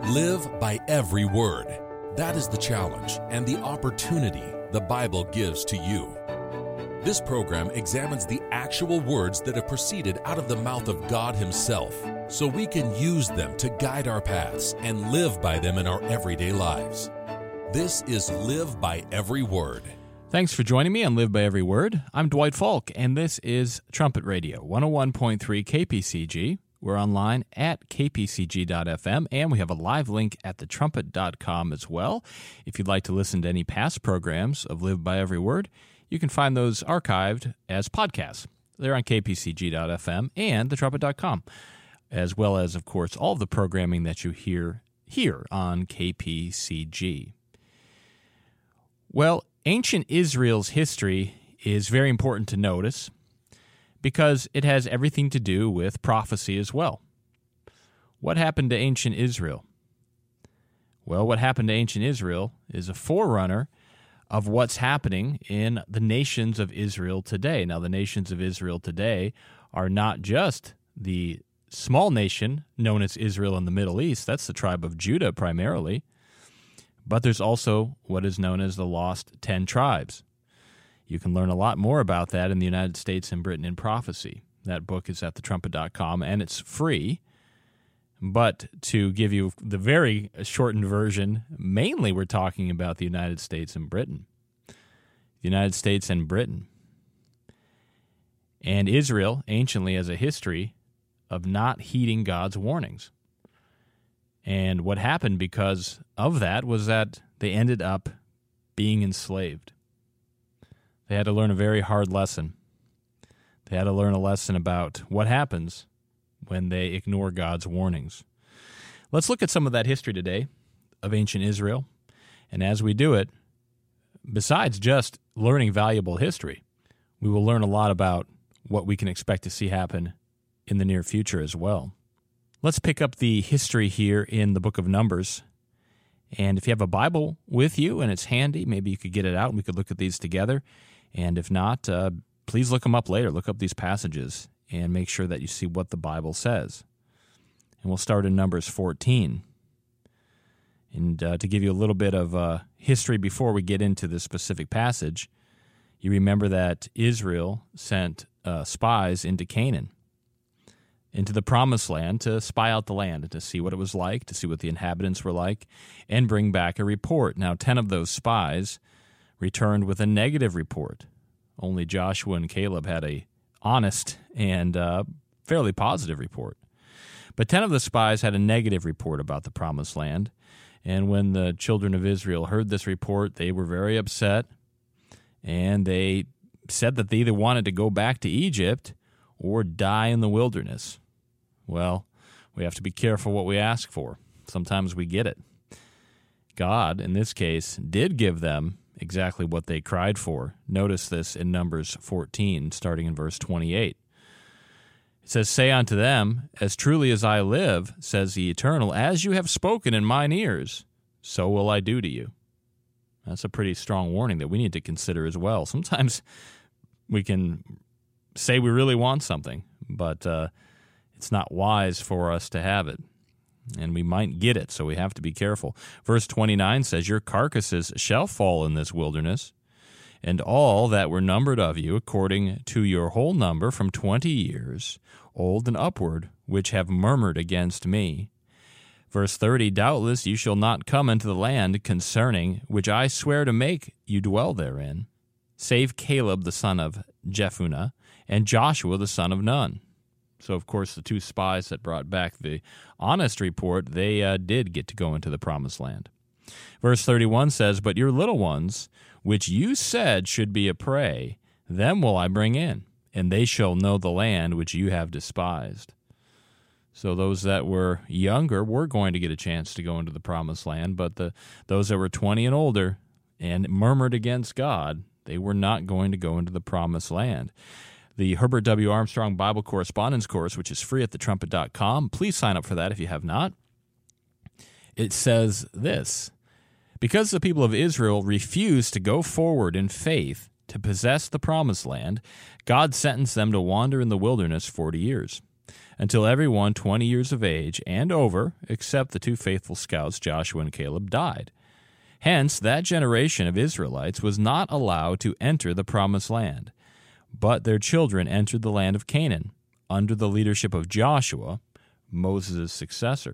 Live by every word. That is the challenge and the opportunity the Bible gives to you. This program examines the actual words that have proceeded out of the mouth of God Himself, so we can use them to guide our paths and live by them in our everyday lives. This is Live by Every Word. Thanks for joining me on Live by Every Word. I'm Dwight Falk, and this is Trumpet Radio, 101.3 KPCG. We're online at kpcg.fm, and we have a live link at thetrumpet.com as well. If you'd like to listen to any past programs of Live by Every Word, you can find those archived as podcasts. They're on kpcg.fm and thetrumpet.com, as well as, of course, all of the programming that you hear here on KPCG. Well, ancient Israel's history is very important to notice because it has everything to do with prophecy as well. What happened to ancient Israel? Well, what happened to ancient Israel is a forerunner of what's happening in the nations of Israel today. Now, the nations of Israel today are not just the small nation known as Israel in the Middle East. That's the tribe of Judah primarily. But there's also what is known as the Lost 10 Tribes. You can learn a lot more about that in the United States and Britain in Prophecy. That book is at thetrumpet.com, and it's free. But to give you the very shortened version, mainly we're talking about the United States and Britain. The United States and Britain. And Israel anciently has a history of not heeding God's warnings. And what happened because of that was that they ended up being enslaved. They had to learn a very hard lesson. They had to learn a lesson about what happens when they ignore God's warnings. Let's look at some of that history today of ancient Israel. And as we do it, besides just learning valuable history, we will learn a lot about what we can expect to see happen in the near future as well. Let's pick up the history here in the book of Numbers. And if you have a Bible with you and it's handy, maybe you could get it out and we could look at these together. And if not, please look them up later. Look up these passages and make sure that you see what the Bible says. And we'll start in Numbers 14. And to give you a little bit of history before we get into this specific passage, you remember that Israel sent spies into Canaan, into the Promised Land, to spy out the land and to see what it was like, to see what the inhabitants were like, and bring back a report. Now, 10 of those spies returned with a negative report. Only Joshua and Caleb had a honest and fairly positive report. But 10 of the spies had a negative report about the Promised Land, and when the children of Israel heard this report, they were very upset, and they said that they either wanted to go back to Egypt or die in the wilderness. Well, we have to be careful what we ask for. Sometimes we get it. God, in this case, did give them exactly what they cried for. Notice this in Numbers 14, starting in verse 28. It says, "Say unto them, As truly as I live, says the Eternal, as you have spoken in mine ears, so will I do to you." That's a pretty strong warning that we need to consider as well. Sometimes we can say we really want something, but it's not wise for us to have it. And we might get it, so we have to be careful. Verse 29 says, "Your carcasses shall fall in this wilderness, and all that were numbered of you, according to your whole number, from 20 years old and upward, which have murmured against me." Verse 30, "Doubtless you shall not come into the land concerning which I swear to make you dwell therein, save Caleb the son of Jephunneh, and Joshua the son of Nun." So, of course, the two spies that brought back the honest report, they did get to go into the Promised Land. Verse 31 says, "But your little ones, which you said should be a prey, them will I bring in, and they shall know the land which you have despised." So those that were younger were going to get a chance to go into the Promised Land, but those that were 20 and older and murmured against God, they were not going to go into the Promised Land. The Herbert W. Armstrong Bible Correspondence Course, which is free at thetrumpet.com. Please sign up for that if you have not. It says this: "Because the people of Israel refused to go forward in faith to possess the Promised Land, God sentenced them to wander in the wilderness 40 years. until everyone 20 years of age and over, except the two faithful scouts Joshua and Caleb, died. Hence, that generation of Israelites was not allowed to enter the promised land, but their children entered the land of Canaan under the leadership of Joshua, Moses' successor.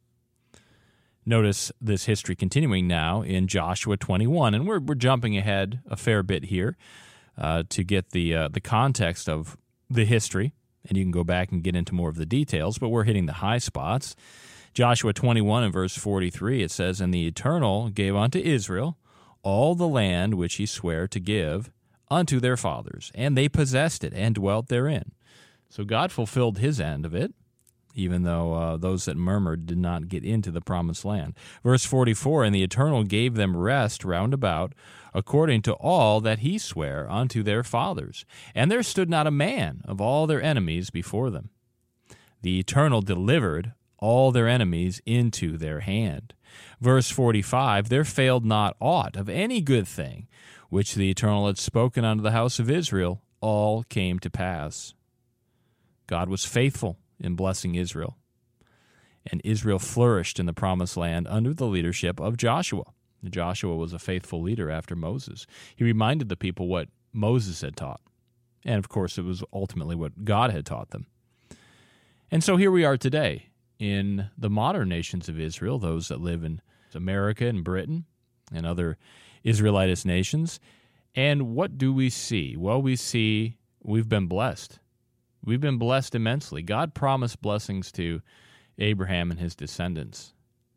Notice this history continuing now in Joshua 21, and we're jumping ahead a fair bit here to get the context of the history, and you can go back and get into more of the details, but we're hitting the high spots. Joshua 21 and verse 43, it says, "And the Eternal gave unto Israel all the land which he sware to give unto their fathers, and they possessed it and dwelt therein." So God fulfilled his end of it, even though those that murmured did not get into the promised land. Verse 44, "And the Eternal gave them rest round about, according to all that he sware unto their fathers. And there stood not a man of all their enemies before them. The Eternal delivered all their enemies into their hand." Verse 45, "There failed not aught of any good thing, which the Eternal had spoken unto the house of Israel, all came to pass." God was faithful in blessing Israel, and Israel flourished in the promised land under the leadership of Joshua. Joshua was a faithful leader after Moses. He reminded the people what Moses had taught, and of course it was ultimately what God had taught them. And so here we are today in the modern nations of Israel, those that live in America and Britain and other Israelitist nations. And what do we see? Well, we see we've been blessed. We've been blessed immensely. God promised blessings to Abraham and his descendants.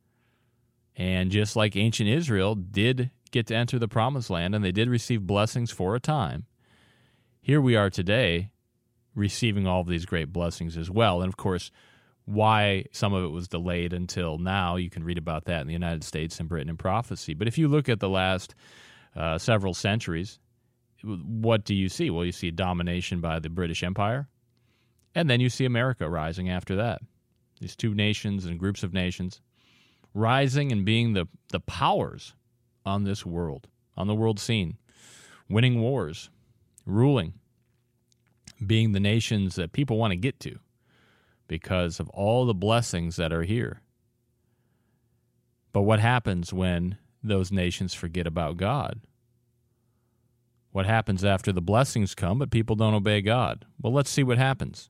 And just like ancient Israel did get to enter the promised land, and they did receive blessings for a time, here we are today receiving all of these great blessings as well. And of course, why some of it was delayed until now, you can read about that in the United States and Britain in prophecy. But if you look at the last several centuries, what do you see? Well, you see domination by the British Empire, and then you see America rising after that. These two nations and groups of nations rising and being the powers on this world, on the world scene, winning wars, ruling, being the nations that people want to get to because of all the blessings that are here. But what happens when those nations forget about God? What happens after the blessings come, but people don't obey God? Well, let's see what happens.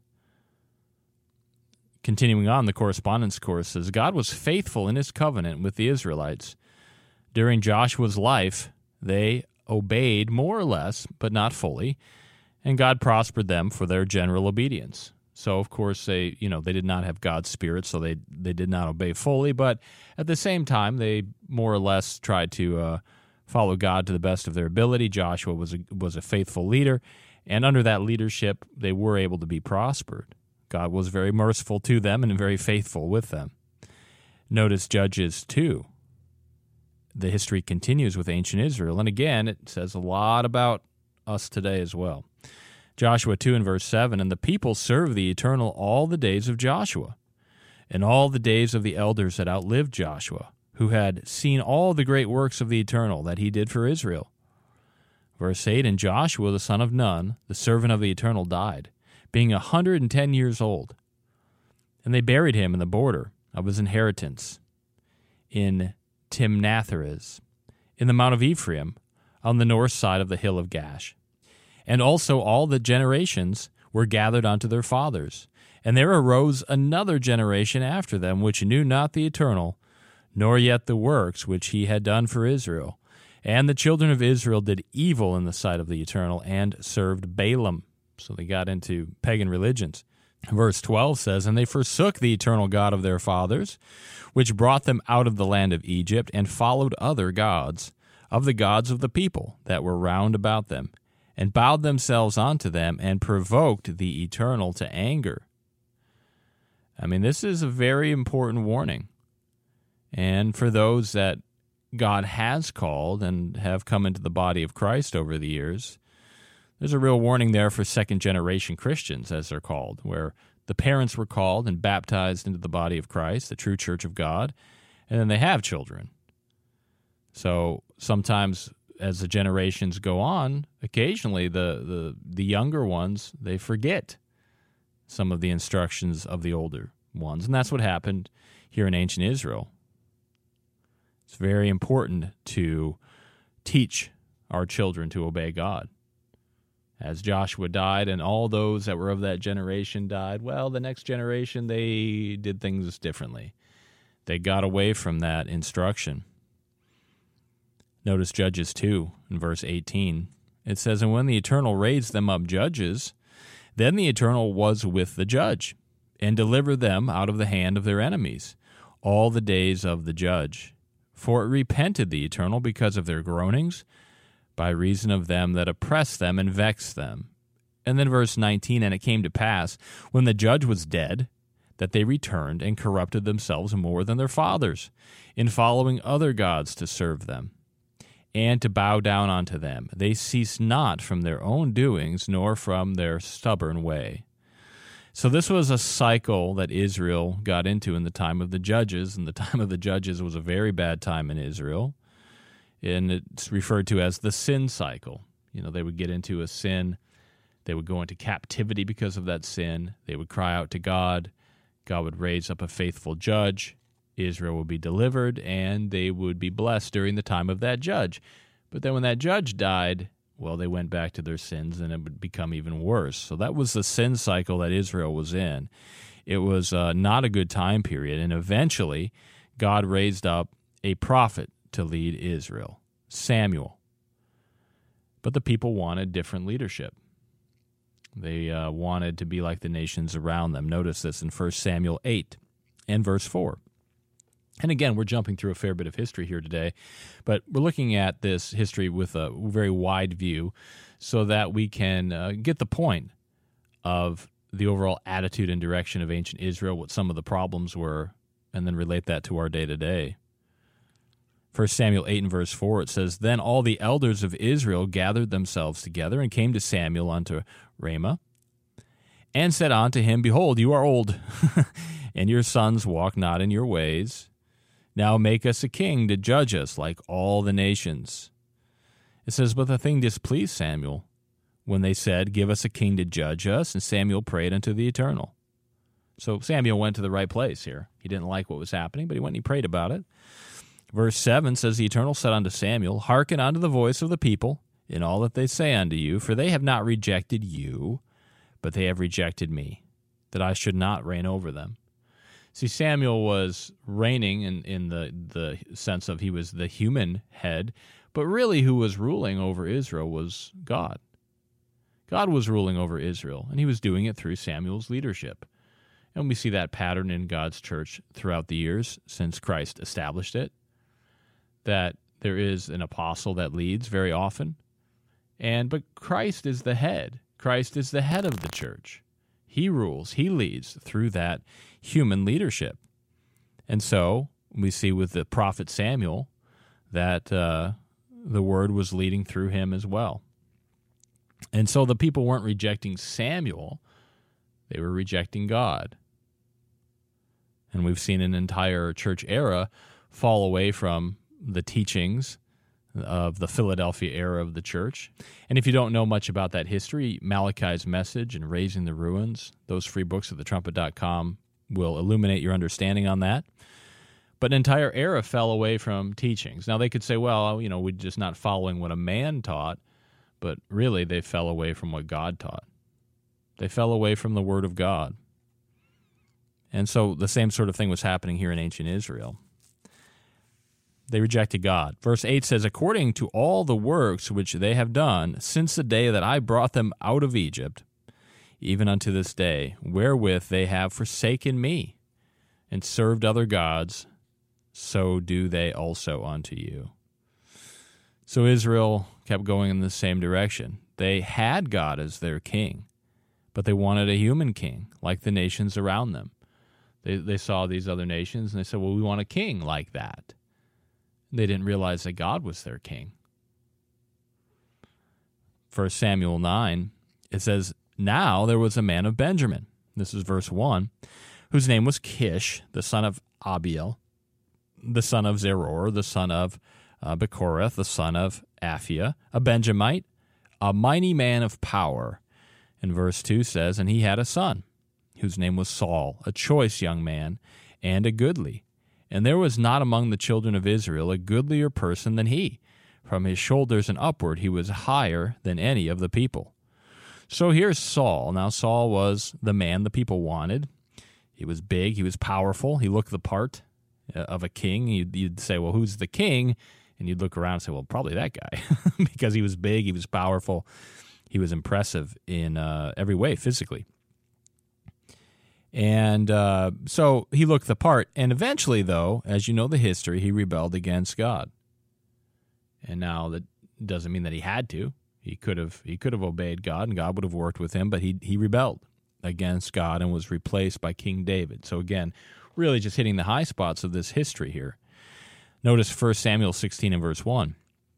Continuing on, the correspondence course says, God was faithful in his covenant with the Israelites. During Joshua's life, they obeyed more or less, but not fully, and God prospered them for their general obedience. So, of course, they did not have God's Spirit, so they did not obey fully, but at the same time, they more or less tried to follow God to the best of their ability. Joshua was a faithful leader, and under that leadership, they were able to be prospered. God was very merciful to them and very faithful with them. Notice Judges 2. The history continues with ancient Israel, and again, it says a lot about us today as well. Joshua 2 and verse 7, "And the people served the Eternal all the days of Joshua, and all the days of the elders that outlived Joshua, who had seen all the great works of the Eternal that he did for Israel." Verse 8, "And Joshua the son of Nun, the servant of the Eternal, died, being 110 years old. And they buried him in the border of his inheritance in Timnath-Heres, in the Mount of Ephraim, on the north side of the hill of Gash. And also all the generations were gathered unto their fathers. And there arose another generation after them, which knew not the Eternal, nor yet the works which he had done for Israel. And the children of Israel did evil in the sight of the Eternal, and served Balaam." So they got into pagan religions. Verse 12 says, "And they forsook the Eternal God of their fathers, which brought them out of the land of Egypt, and followed other gods, of the gods of the people that were round about them, and bowed themselves unto them, and provoked the Eternal to anger." I mean, this is a very important warning. And for those that God has called and have come into the body of Christ over the years, there's a real warning there for second-generation Christians, as they're called, where the parents were called and baptized into the body of Christ, the true church of God, and then they have children. So sometimes as the generations go on, occasionally the younger ones, they forget some of the instructions of the older ones. And that's what happened here in ancient Israel. It's very important to teach our children to obey God. As Joshua died and all those that were of that generation died, well, the next generation, they did things differently. They got away from that instruction. Notice Judges 2 in verse 18. It says, "And when the Eternal raised them up judges, then the Eternal was with the judge, and delivered them out of the hand of their enemies all the days of the judge. For it repented the Eternal because of their groanings, by reason of them that oppressed them and vexed them." And then verse 19, "And it came to pass, when the judge was dead, that they returned and corrupted themselves more than their fathers, in following other gods to serve them, and to bow down unto them. They ceased not from their own doings, nor from their stubborn way." So this was a cycle that Israel got into in the time of the judges, and the time of the judges was a very bad time in Israel. And it's referred to as the sin cycle. They would get into a sin. They would go into captivity because of that sin. They would cry out to God. God would raise up a faithful judge. Israel would be delivered, and they would be blessed during the time of that judge. But then when that judge died, well, they went back to their sins, and it would become even worse. So that was the sin cycle that Israel was in. It was not a good time period, and eventually God raised up a prophet to lead Israel, Samuel. But the people wanted different leadership. They wanted to be like the nations around them. Notice this in 1 Samuel 8 and verse 4. And again, we're jumping through a fair bit of history here today, but we're looking at this history with a very wide view so that we can get the point of the overall attitude and direction of ancient Israel, what some of the problems were, and then relate that to our day-to-day. 1 Samuel 8 and verse 4, it says, "Then all the elders of Israel gathered themselves together and came to Samuel unto Ramah, and said unto him, Behold, you are old, and your sons walk not in your ways. Now make us a king to judge us like all the nations." It says, "But the thing displeased Samuel, when they said, Give us a king to judge us. And Samuel prayed unto the Eternal." So Samuel went to the right place here. He didn't like what was happening, but he went and he prayed about it. Verse 7 says, "The Eternal said unto Samuel, Hearken unto the voice of the people in all that they say unto you, for they have not rejected you, but they have rejected me, that I should not reign over them." See, Samuel was reigning in the sense of he was the human head, but really who was ruling over Israel was God. God was ruling over Israel, and he was doing it through Samuel's leadership. And we see that pattern in God's church throughout the years since Christ established it, that there is an apostle that leads very often, but Christ is the head. Christ is the head of the church. He rules, he leads through that human leadership. And so we see with the prophet Samuel that the word was leading through him as well. And so the people weren't rejecting Samuel, they were rejecting God. And we've seen an entire church era fall away from the teachings of the Philadelphia era of the church. And if you don't know much about that history, Malachi's Message and Raising the Ruins, those free books at thetrumpet.com will illuminate your understanding on that. But an entire era fell away from teachings. Now they could say, well, we're just not following what a man taught, but really they fell away from what God taught. They fell away from the Word of God. And so the same sort of thing was happening here in ancient Israel. They rejected God. Verse 8 says, "According to all the works which they have done since the day that I brought them out of Egypt, even unto this day, wherewith they have forsaken me, and served other gods, so do they also unto you." So Israel kept going in the same direction. They had God as their king, but they wanted a human king, like the nations around them. They saw these other nations, and they said, well, we want a king like that. They didn't realize that God was their king. 1 Samuel 9, it says, "Now there was a man of Benjamin," this is verse 1, "whose name was Kish, the son of Abiel, the son of Zeror, the son of Bechorath, the son of Aphiah, a Benjamite, a mighty man of power." And verse 2 says, "And he had a son, whose name was Saul, a choice young man, and a goodly. And there was not among the children of Israel a goodlier person than he. From his shoulders and upward he was higher than any of the people. So here's Saul. Now Saul was the man the people wanted. He was big, he was powerful, he looked the part of a king. You'd say, well, who's the king? And you'd look around and say, well, probably that guy, because he was big, he was powerful, he was impressive in every way physically. And so he looked the part. And eventually, though, as you know the history, he rebelled against God. And now that doesn't mean that he had to. He could have obeyed God, and God would have worked with him, but he rebelled against God and was replaced by King David. So again, really just hitting the high spots of this history here. Notice 1 Samuel 16 and verse 1.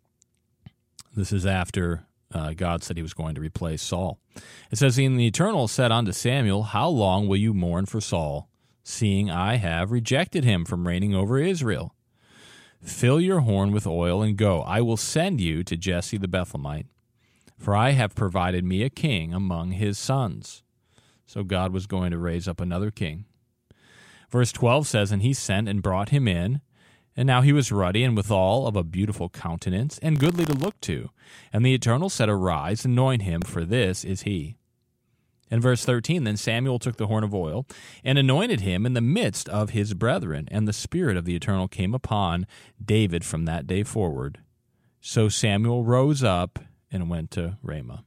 This is after God said he was going to replace Saul. It says, "And the Eternal said unto Samuel, How long will you mourn for Saul, seeing I have rejected him from reigning over Israel? Fill your horn with oil and go. I will send you to Jesse the Bethlehemite, for I have provided me a king among his sons." So God was going to raise up another king. Verse 12 says, "And he sent and brought him in, and now he was ruddy and withal of a beautiful countenance, and goodly to look to. And the Eternal said, Arise, anoint him, for this is he." In verse 13, "Then Samuel took the horn of oil, and anointed him in the midst of his brethren, and the Spirit of the Eternal came upon David from that day forward. So Samuel rose up and went to Ramah."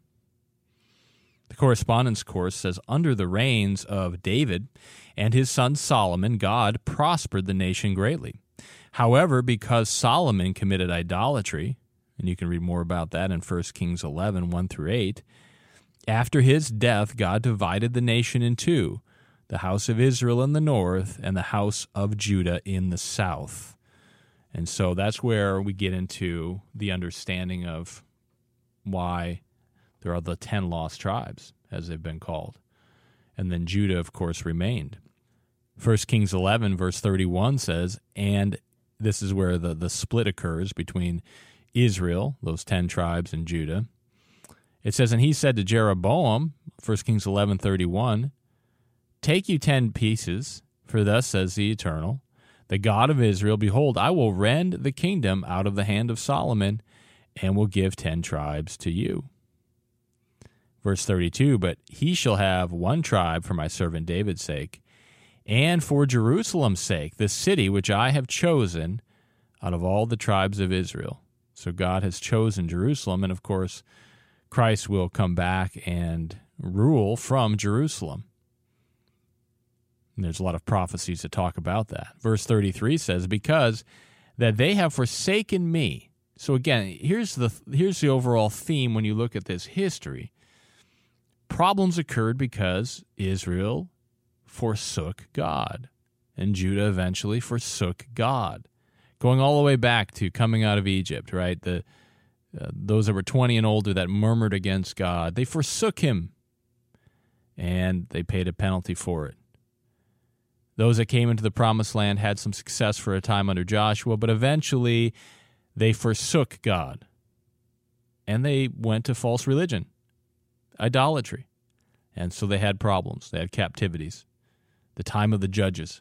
The correspondence course says, "Under the reigns of David and his son Solomon, God prospered the nation greatly. However, because Solomon committed idolatry," and you can read more about that in 1 Kings 11, 1 through 8, "after his death, God divided the nation in two, the house of Israel in the north and the house of Judah in the south." And so that's where we get into the understanding of why there are the 10 lost tribes, as they've been called. And then Judah, of course, remained. 1 Kings 11, verse 31 says, and this is where the split occurs between Israel, those 10 tribes, and Judah. It says, "And he said to Jeroboam," 1 Kings 11:31, "Take you 10 pieces, for thus says the Eternal, the God of Israel, Behold, I will rend the kingdom out of the hand of Solomon, and will give 10 tribes to you." Verse 32, "But he shall have 1 tribe for my servant David's sake, and for Jerusalem's sake, the city which I have chosen out of all the tribes of Israel." So God has chosen Jerusalem, and of course, Christ will come back and rule from Jerusalem. And there's a lot of prophecies that talk about that. Verse 33 says, "Because that they have forsaken me." So again, here's the overall theme when you look at this history. Problems occurred because Israel forsook God, and Judah eventually forsook God. Going all the way back to coming out of Egypt, right? Those that were 20 and older that murmured against God, they forsook him, and they paid a penalty for it. Those that came into the promised land had some success for a time under Joshua, but eventually they forsook God, and they went to false religion, idolatry, and so they had problems. They had captivities, the time of the judges.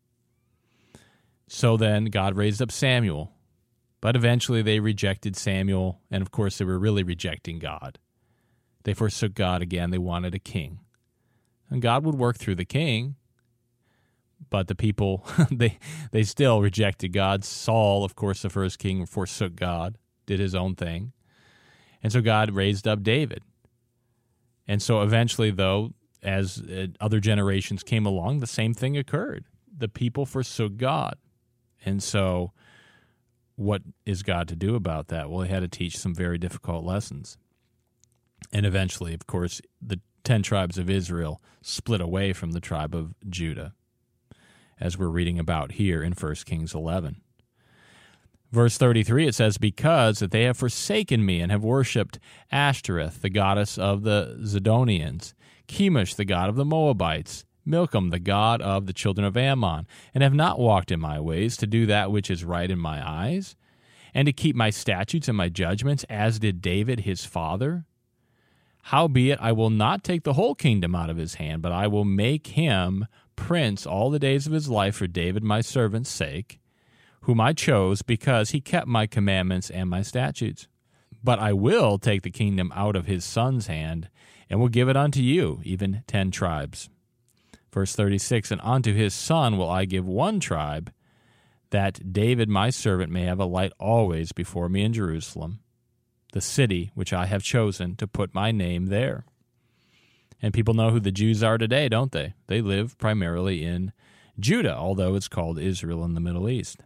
So then God raised up Samuel, but eventually they rejected Samuel, and of course they were really rejecting God. They forsook God again. They wanted a king, and God would work through the king, but the people, they still rejected God. Saul, of course, the first king, forsook God, did his own thing, and so God raised up David. And so eventually, though, as other generations came along, the same thing occurred. The people forsook God. And so what is God to do about that? Well, he had to teach some very difficult lessons. And eventually, of course, the 10 tribes of Israel split away from the tribe of Judah, as we're reading about here in 1 Kings 11. Verse 33, it says, "Because that they have forsaken me and have worshipped Ashtoreth, the goddess of the Zidonians, Chemosh, the god of the Moabites, Milcom, the god of the children of Ammon, and have not walked in my ways to do that which is right in my eyes, and to keep my statutes and my judgments, as did David his father. Howbeit, I will not take the whole kingdom out of his hand, but I will make him prince all the days of his life for David my servant's sake, whom I chose because he kept my commandments and my statutes. But I will take the kingdom out of his son's hand, and will give it unto you, even 10 tribes. Verse 36, and unto his son will I give 1 tribe, that David my servant may have a light always before me in Jerusalem, the city which I have chosen to put my name there. And people know who the Jews are today, don't they? They live primarily in Judah, although it's called Israel in the Middle East.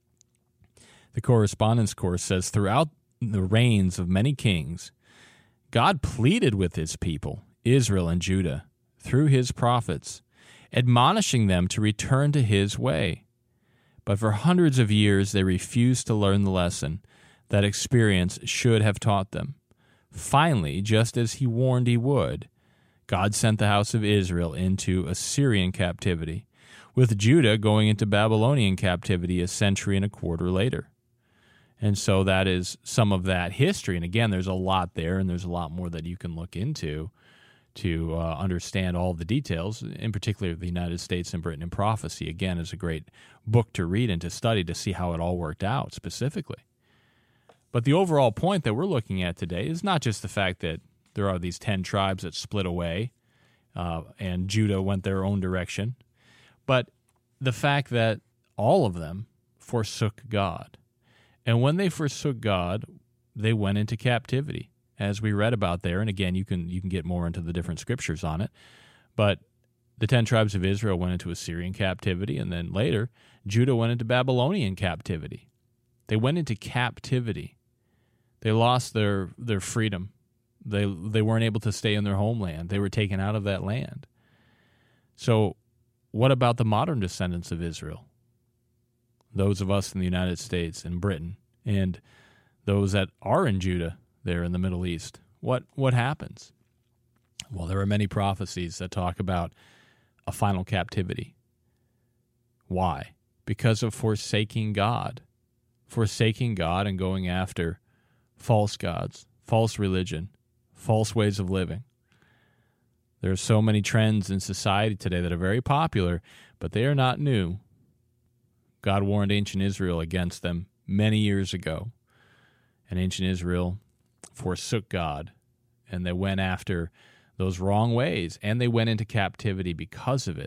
The correspondence course says, throughout the reigns of many kings, God pleaded with his people, Israel and Judah, through his prophets, admonishing them to return to his way. But for hundreds of years they refused to learn the lesson that experience should have taught them. Finally, just as he warned he would, God sent the house of Israel into Assyrian captivity, with Judah going into Babylonian captivity a century and a quarter later. And so that is some of that history. And again, there's a lot there, and there's a lot more that you can look into to understand all the details, in particular the United States and Britain in Prophecy. Again, is a great book to read and to study to see how it all worked out specifically. But the overall point that we're looking at today is not just the fact that there are these 10 tribes that split away and Judah went their own direction, but the fact that all of them forsook God. And when they forsook God, they went into captivity, as we read about there. And again, you can get more into the different scriptures on it. But the 10 tribes of Israel went into Assyrian captivity, and then later, Judah went into Babylonian captivity. They went into captivity. They lost their freedom. They weren't able to stay in their homeland. They were taken out of that land. So what about the modern descendants of Israel? Those of us in the United States and Britain, and those that are in Judah there in the Middle East. What happens? Well, there are many prophecies that talk about a final captivity. Why? Because of forsaking God. Forsaking God and going after false gods, false religion, false ways of living. There are so many trends in society today that are very popular, but they are not new. God warned ancient Israel against them many years ago. And ancient Israel forsook God, and they went after those wrong ways, and they went into captivity because of it.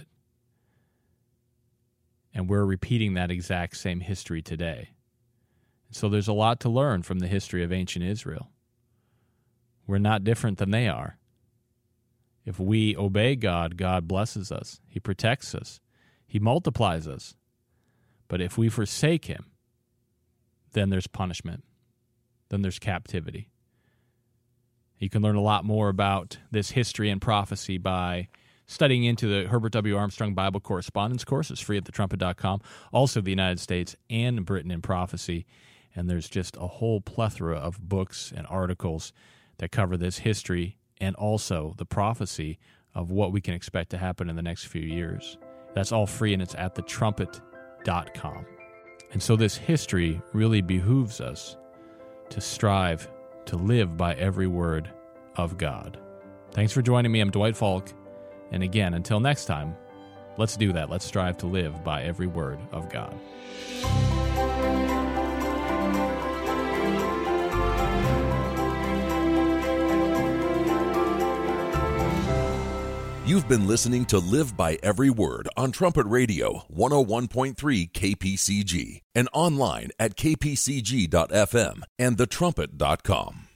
And we're repeating that exact same history today. So there's a lot to learn from the history of ancient Israel. We're not different than they are. If we obey God, God blesses us. He protects us. He multiplies us. But if we forsake him, then there's punishment. Then there's captivity. You can learn a lot more about this history and prophecy by studying into the Herbert W. Armstrong Bible Correspondence Course. It's free at thetrumpet.com. Also the United States and Britain in Prophecy. And there's just a whole plethora of books and articles that cover this history and also the prophecy of what we can expect to happen in the next few years. That's all free, and it's at thetrumpet.com. And so this history really behooves us to strive to live by every word of God. Thanks for joining me. I'm Dwight Falk. And again, until next time, let's do that. Let's strive to live by every word of God. You've been listening to Live by Every Word on Trumpet Radio 101.3 KPCG and online at kpcg.fm and thetrumpet.com.